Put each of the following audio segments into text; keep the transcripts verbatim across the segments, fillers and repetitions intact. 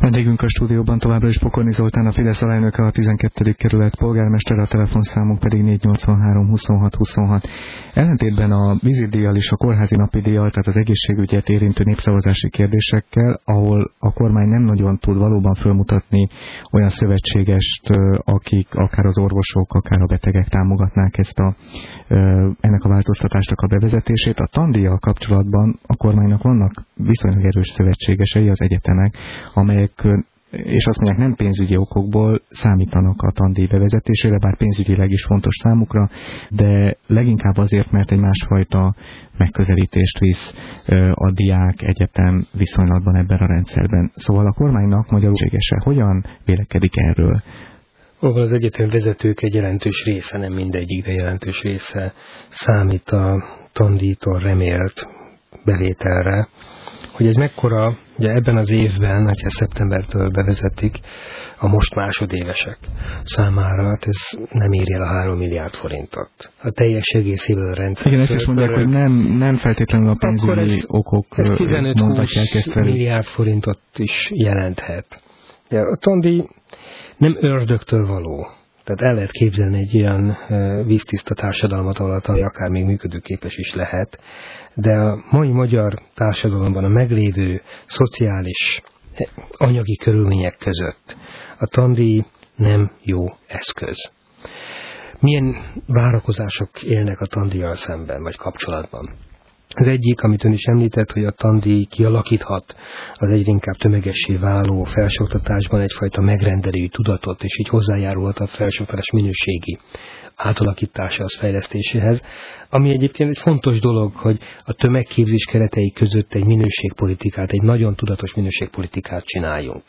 Vendégünk a stúdióban továbbra is Pokorni Zoltán, a Fidesz alelnöke, a tizenkettedik kerület polgármestere, a telefonszámunk pedig négy nyolcvanhárom huszonhat huszonhat. Ellentétben a vízidíjjal és a kórházi napidíjjal, tehát az egészségügyet érintő népszavazási kérdésekkel, ahol a kormány nem nagyon tud valóban fölmutatni olyan szövetségest, akik akár az orvosok, akár a betegek támogatnák ezt a, ennek a változtatásnak a bevezetését. A tandíjjal kapcsolatban a kormánynak vannak viszonylag erős szövetségesei, az egyetemek, amelyek és azt mondják, nem pénzügyi okokból számítanak a tandíj bevezetésére, bár pénzügyileg is fontos számukra, de leginkább azért, mert egy másfajta megközelítést visz a diák egyetem viszonylatban ebben a rendszerben. Szóval a kormánynak magyarul ségese. Hogyan vélekedik erről? Ahol az egyetem vezetők egy jelentős része, nem mindegyik, de jelentős része számít a tandíjtól remélt bevételre. Hogy ez mekkora, ugye ebben az évben, hogyha szeptembertől bevezetik, a most másodévesek számára, hát ez nem éri el a három milliárd forintot. A teljes egészében a rendszer. Igen, ezt is mondják, hogy nem, nem feltétlenül a pénzügyi ez, okok ez tizenöt-húsz milliárd forintot is jelenthet. Ja, a tandíj nem ördögtől való. Tehát el lehet képzelni egy ilyen víztiszta társadalmat, ahol a tandíj akár még működőképes is lehet, de a mai magyar társadalomban a meglévő szociális anyagi körülmények között a tandíj nem jó eszköz. Milyen várakozások élnek a tandíjjal szemben, vagy kapcsolatban? Az egyik, amit ön is említett, hogy a tandíj kialakíthat az egyre inkább tömegessé váló felsőoktatásban egyfajta megrendelői tudatot, és így hozzájárulhat a felsőoktatás minőségi átalakításához, fejlesztéséhez, ami egyébként egy fontos dolog, hogy a tömegképzés keretei között egy minőségpolitikát, egy nagyon tudatos minőségpolitikát csináljunk.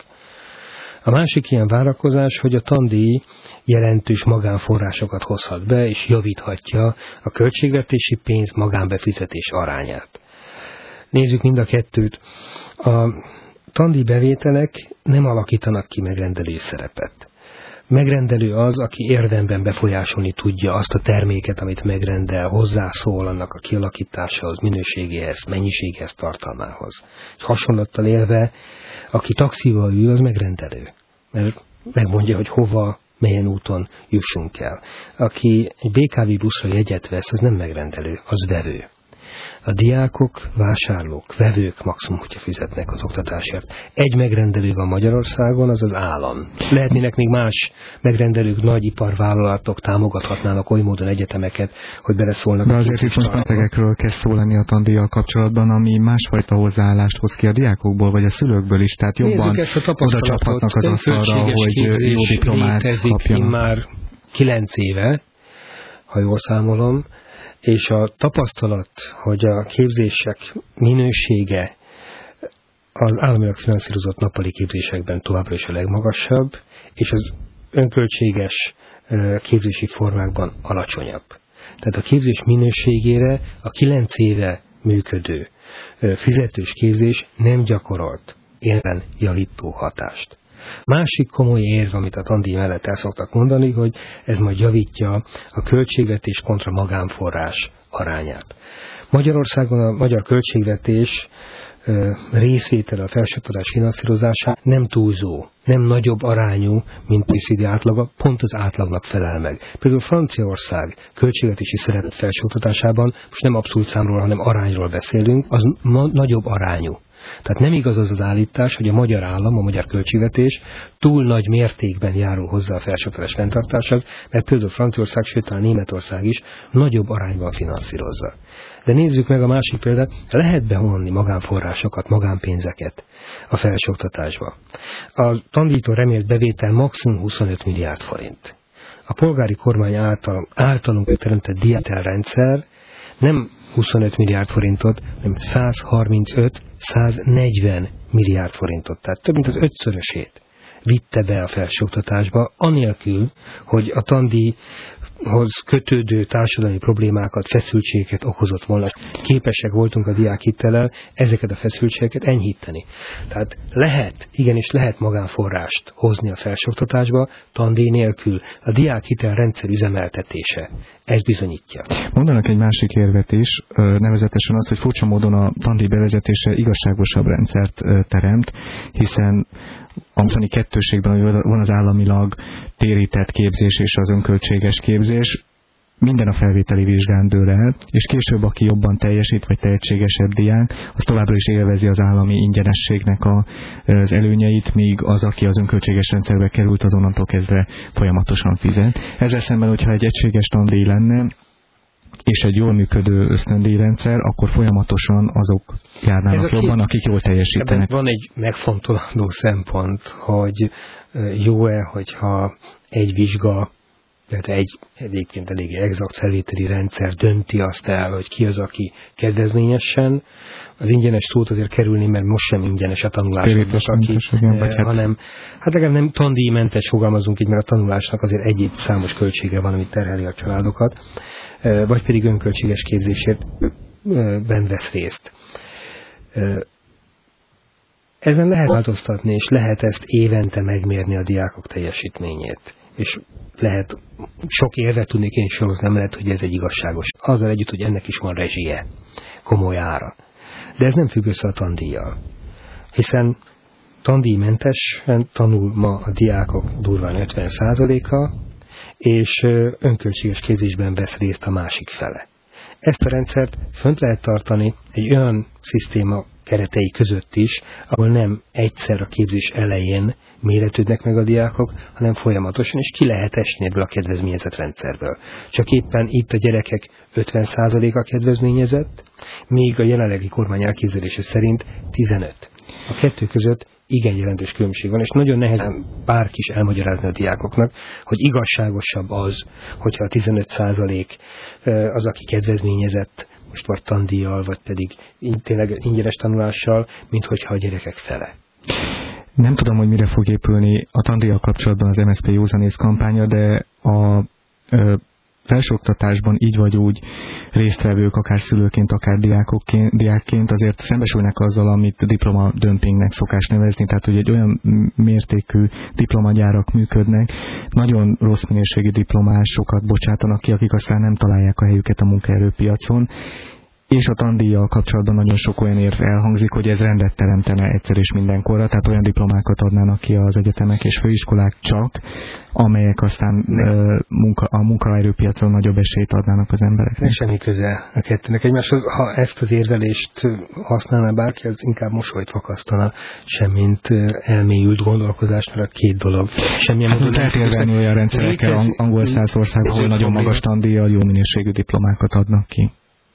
A másik ilyen várakozás, hogy a tandíj jelentős magánforrásokat hozhat be, és javíthatja a költségvetési pénz magánbefizetés arányát. Nézzük mind a kettőt. A tandíj bevételek nem alakítanak ki megrendelő szerepet. Megrendelő az, aki érdemben befolyásolni tudja azt a terméket, amit megrendel, hozzászól annak a kialakításához, minőségéhez, mennyiségéhez, tartalmához. Egy hasonlattal élve, aki taxival ül, az megrendelő, mert megmondja, hogy hova, melyen úton jussunk el. Aki egy bé ká vé buszra jegyet vesz, az nem megrendelő, az vevő. A diákok, vásárlók, vevők maximum, hogyha fizetnek az oktatásért. Egy megrendelő van Magyarországon, az az állam. Lehetnének még más megrendelők, nagy iparvállalatok támogathatnának oly módon egyetemeket, hogy beleszólnak. De azért itt most betegekről kezd szó lenni a tandíjjal kapcsolatban, ami másfajta hozzáállást hoz ki a diákokból, vagy a szülőkből is. Tehát jobban oda csaphatnak az asztalra, hogy jó diplomát kapjanak. Már kilenc éve, ha jól számolom, és a tapasztalat, hogy a képzések minősége az államilag finanszírozott nappali képzésekben továbbra is a legmagasabb, és az önköltséges képzési formákban alacsonyabb. Tehát a képzés minőségére a kilenc éve működő fizetős képzés nem gyakorolt élben javító hatást. Másik komoly érv, amit a tandíj mellett el szoktak mondani, hogy ez majd javítja a költségvetés kontra magánforrás arányát. Magyarországon a magyar költségvetés részvétele a felsőoktatás finanszírozása nem túlzó, nem nagyobb arányú, mint o e cé dé átlaga, pont az átlagnak felel meg. Például Franciaország költségvetési szerep felsőoktatásában, most nem abszolút számról, hanem arányról beszélünk, az nagyobb arányú. Tehát nem igaz az az állítás, hogy a magyar állam, a magyar költségvetés túl nagy mértékben járul hozzá a felsőoktatás fenntartásához, mert például Franciaország, sőt talán Németország is nagyobb arányban finanszírozza. De nézzük meg a másik példát, lehet behonni magánforrásokat, magánpénzeket a felsőoktatásba. A tandíjtól remélt bevétel maximum huszonöt milliárd forint. A polgári kormány által, általunk teremtett diátelrendszer nem huszonöt milliárd forintot, hanem százharmincöt-száznegyven milliárd forintot, tehát több mint az ötszörösét vitte be a felsőoktatásba, anélkül, hogy a tandíjhoz kötődő társadalmi problémákat, feszültségeket okozott volna. Képesek voltunk a diákhitellel ezeket a feszültségeket enyhíteni. Tehát lehet, igenis lehet magánforrást hozni a felsőoktatásba, tandíj nélkül. A diákhitel rendszer üzemeltetése Ez bizonyítja. Mondanak egy másik érvet is, nevezetesen az, hogy furcsa módon a tandíj bevezetése igazságosabb rendszert teremt, hiszen a mostani kettőségben van az államilag térített képzés és az önköltséges képzés, minden a felvételi vizsgán dől el, és később, aki jobban teljesít, vagy tehetségesebb diák, az továbbra is élvezi az állami ingyenességnek a, az előnyeit, míg az, aki az önköltséges rendszerbe került, azonnantól kezdve folyamatosan fizet. Ezzel szemben, hogyha egy egységes tandíj lenne, és egy jól működő ösztöndíjrendszer, akkor folyamatosan azok járnának jobban, akik jól teljesítenek. Van egy megfontolandó szempont, hogy jó-e, hogyha egy vizsga, tehát egy egyébként elég exakt felvételi rendszer dönti azt el, hogy ki az, aki kedvezményesen. Az ingyenes szót azért kerülni, mert most sem ingyenes a tanulásnak, aki, eh, hanem hát legalább nem tandíjmentes fogalmazunk így, mert a tanulásnak azért egyéb számos költsége van, amit terheli a családokat, eh, vagy pedig önköltséges képzésért eh, ben vesz részt. Eh, ezen lehet változtatni, és lehet ezt évente megmérni a diákok teljesítményét. És lehet, sok érvet tudnék én sorozni, nem lehet, hogy ez egy igazságos. Azzal együtt, hogy ennek is van rezsie, komoly ára. De ez nem függ össze a tandíjjal. Hiszen tandíjmentesen tanul ma a diákok durván ötven százaléka, és önköltséges képzésben vesz részt a másik fele. Ezt a rendszert fönt lehet tartani egy olyan szisztéma keretei között is, ahol nem egyszer a képzés elején méretődnek meg a diákok, hanem folyamatosan, és ki lehet esni ebből a kedvezményezett rendszerből. Csak éppen itt a gyerekek ötven százaléka kedvezményezett, míg a jelenlegi kormány elképzelése szerint tizenöt. A kettő között igen jelentős különbség van, és nagyon nehezen bárki is elmagyarázni a diákoknak, hogy igazságosabb az, hogyha a tizenöt százalék az, aki kedvezményezett, most vagy tandíjjal, vagy pedig tényleg ingyenes tanulással, mint hogyha a gyerekek fele. Nem tudom, hogy mire fog épülni a tandíjjal kapcsolatban az em es zé pé józanész kampánya, de a ö, felsőoktatásban így vagy úgy résztvevők, akár szülőként, akár diákokként, diákként azért szembesülnek azzal, amit diplomadömpingnek szokás nevezni, tehát hogy egy olyan mértékű diplomagyárak működnek, nagyon rossz minőségi diplomásokat bocsátanak ki, akik aztán nem találják a helyüket a munkaerőpiacon, és a tandíjjal kapcsolatban nagyon sok olyan érv elhangzik, hogy ez rendet teremtene egyszer és mindenkorra, tehát olyan diplomákat adnának ki az egyetemek és főiskolák csak, amelyek aztán uh, munka, a munkaerőpiacon nagyobb esélyt adnának az embereknek. Semmi köze a kettőnek egymáshoz. Ha ezt az érvelést használna bárki, az inkább mosolyt fakasztana, semmint elmélyült gondolkozás, mert a két dolog. Semmilyen hát lehet érvelni olyan rendszerekkel angol száz országban, ahol nagyon magas tandíjjal jó minőségű diplomákat adnak ki.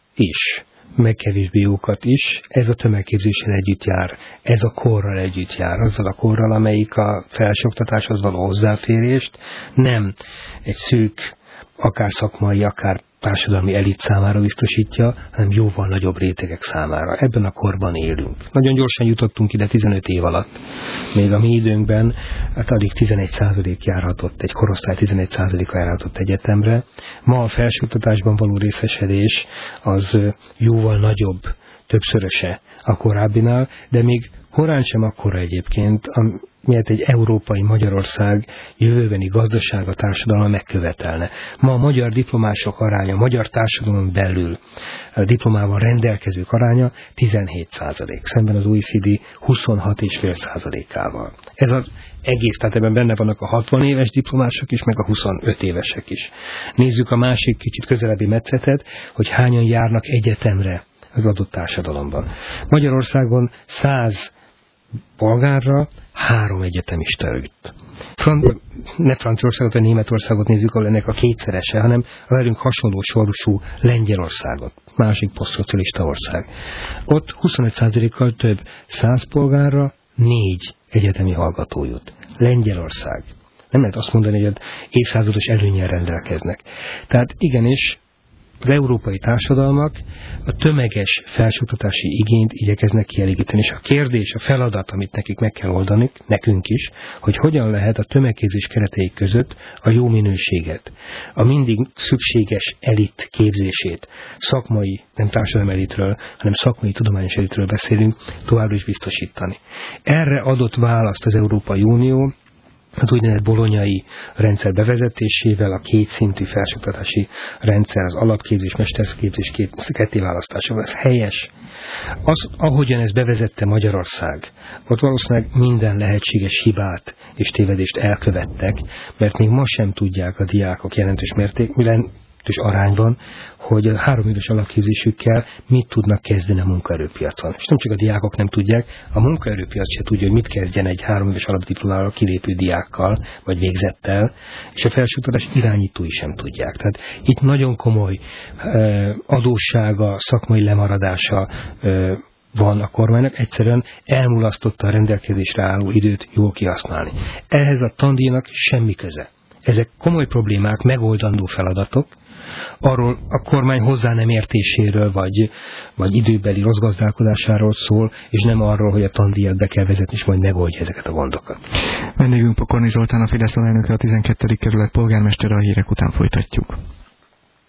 Is, meg kevésbé jókat is, ez a tömegképzéssel együtt jár, ez a korral együtt jár, azzal a korral, amelyik a felsőoktatáshoz való hozzáférést nem egy szűk, akár szakmai, akár társadalmi elit számára biztosítja, hanem jóval nagyobb rétegek számára. Ebben a korban élünk. Nagyon gyorsan jutottunk ide tizenöt év alatt. Még a mi időnkben hát alig tizenegy százalék járhatott, egy korosztály tizenegy százaléka járhatott egyetemre. Ma a felsőoktatásban való részesedés az jóval nagyobb, többszöröse a korábbinál, de még korán sem akkora egyébként, miért egy európai Magyarország jövőbeni gazdasága, társadalma megkövetelne. Ma a magyar diplomások aránya, a magyar társadalom belül a diplomával rendelkezők aránya tizenhét százalék, szemben az o e cé dé huszonhat egész öt százalékával. Ez az egész, tehát ebben benne vannak a hatvan éves diplomások is, meg a huszonöt évesek is. Nézzük a másik kicsit közelebbi metszetet, hogy hányan járnak egyetemre az adott társadalomban. Magyarországon száz polgárra három egyetemista jut. Fran- ne Franciaországot, vagy Németországot nézzük, ahol ennek a kétszerese, hanem a velünk hasonló sorsú Lengyelországot, másik posztszocialista ország. Ott huszonöt százalékkal több száz polgárra négy egyetemi hallgató jut. Lengyelország. Nem lehet azt mondani, hogy évszázados előnnyel rendelkeznek. Tehát igenis, az európai társadalmak a tömeges felsőoktatási igényt igyekeznek kielégíteni. És a kérdés, a feladat, amit nekik meg kell oldani, nekünk is, hogy hogyan lehet a tömegképzés keretei között a jó minőséget, a mindig szükséges elit képzését, szakmai, nem társadalmi elitről, hanem szakmai tudományos elitről beszélünk, továbbra is biztosítani. Erre adott választ az Európai Unió az úgynevezett bolonyai rendszer bevezetésével, a kétszintű felsőoktatási rendszer, az alapképzés, mesterképzés kettéválasztásával. Ez helyes. Az, ahogyan ez bevezette Magyarország, ott valószínűleg minden lehetséges hibát és tévedést elkövettek, mert még ma sem tudják a diákok jelentős mértékben, és arányban, hogy a három éves alapképzésükkel mit tudnak kezdeni a munkaerőpiacon. És nem csak a diákok nem tudják, a munkaerőpiac se tudja, hogy mit kezdjen egy három éves alapdiplomára kilépő diákkal, vagy végzettel, és a felsőoktatás irányítói sem tudják. Tehát itt nagyon komoly adóssága, szakmai lemaradása van a kormánynak, egyszerűen elmulasztotta a rendelkezésre álló időt jól kihasználni. Ehhez a tandíjnak semmi köze. Ezek komoly problémák, megoldandó feladatok, arról a kormány hozzá nem értéséről, vagy, vagy időbeli rossz gazdálkodásáról szól, és nem arról, hogy a tandíjat be kell vezetni, és majd megoldja ezeket a gondokat. Vendégünk Pokorni Zoltán, a Fidesz alelnöke, a tizenkettedik kerület polgármestere, a hírek után folytatjuk.